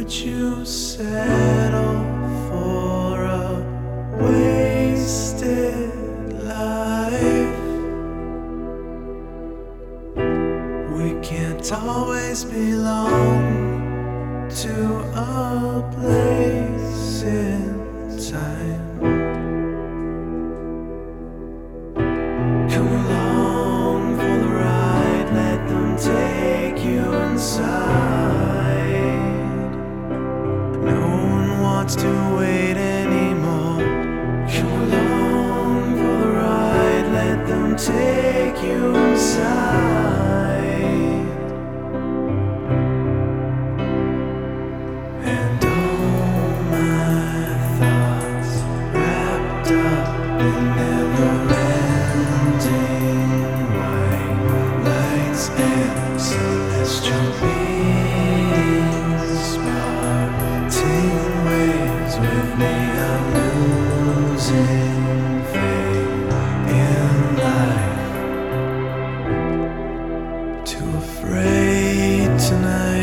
you settle for a wasted life? We can't always belong to a place in time. Come along for the ride, let them take you inside. No one wants to wait anymore. Come along for the ride, let them take you inside. And all my thoughts wrapped up in never-ending white lights and celestial beings, parting waves with me. I'm losing faith in life, too afraid tonight